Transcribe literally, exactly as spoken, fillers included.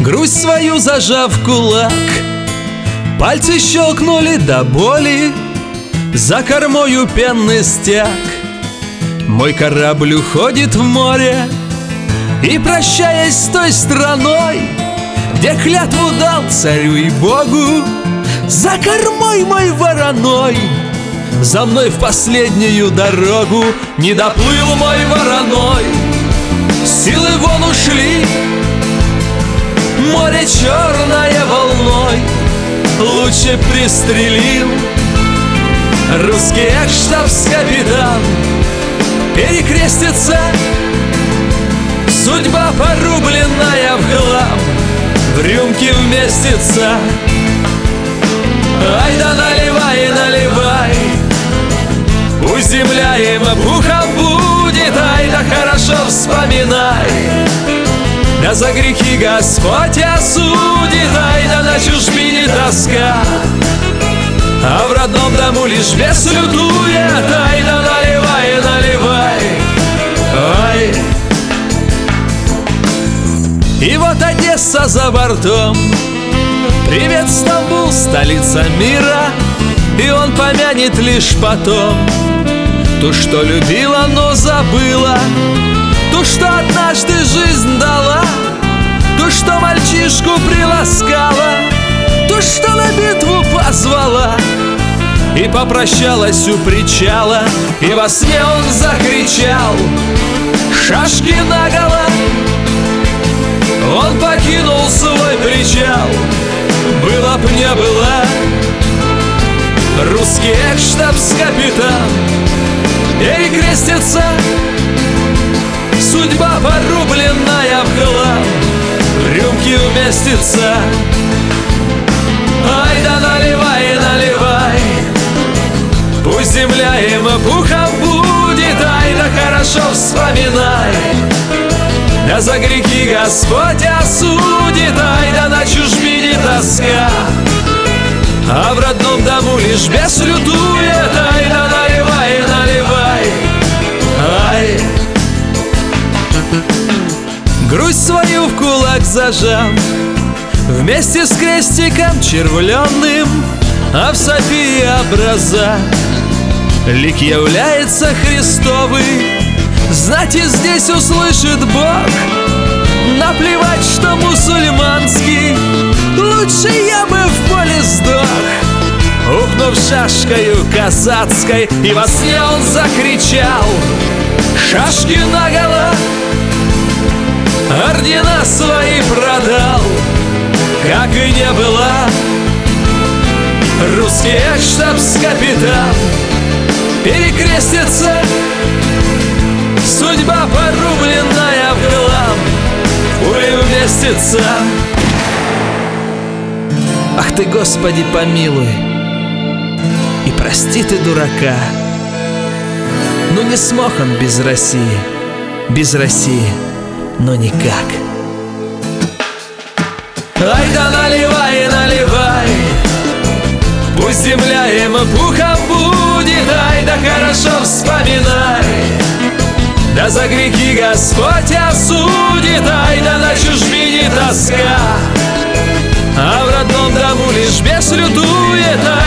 Грусть свою зажав в кулак, пальцы щелкнули до боли, за кормою пенный стяг. Мой корабль уходит в море, и, прощаясь с той страной, где клятву дал царю и Богу, за кормой мой вороной, за мной в последнюю дорогу не доплыл мой вороной. Силы вон ушли, море черное волной, лучше пристрелил русский штабс-капитан. Перекрестится судьба, порубленная в хлам, в рюмке вместится. Ай да наливай, наливай, пусть земля им пухом будет. Ай да хорошо вспоминай, да за грехи Господь осудит. Ай да на чужбине тоска, а в родном дому лишь бес лютует. Ай да наливай, наливай, ай. И вот Одесса за бортом, привет, Стамбул, столица мира. И он помянет лишь потом то, что любила, но забыла, то, что однажды жизнь дала, то, что мальчишку приласкала, то, что на битву позвала и попрощалась у причала. И во сне он закричал: шашки наголо! Он покинул свой причал. Была б не была, русский штабс-капитан. Перекрестится судьба, порубленная в хлам, в рюмке уместится. Ай да наливай, наливай, пусть земля им пухом будет. Ай да хорошо вспоминай, да за грехи Господь осудит. Ай да на чужбине тоска, а в родном дому лишь бес лютует. Ай да наливай, наливай, ай. Грусть свою в кулак зажал, вместе с крестиком червленным, а в Софии образа лик является Христовый. Знать и здесь услышит Бог, наплевать, что мусульманский, лучше я бы в поле сдох, ухнув шашкою казацкой. И во сне он закричал: шашки наголо! Ордена свои продал, как и не была, русский штабс-капитан. Перекрестится судьба, порубленная в хлам, пули вместится. Ах ты, Господи, помилуй и прости ты дурака. Ну не смог он без России, без России, но никак. Ай да наливай, наливай, пусть земля им пухом будет. Ай да хорошо вспоминай, да за грехи Господь осудит. Ай да на чужбине тоска, а в родном дому лишь бес лютует.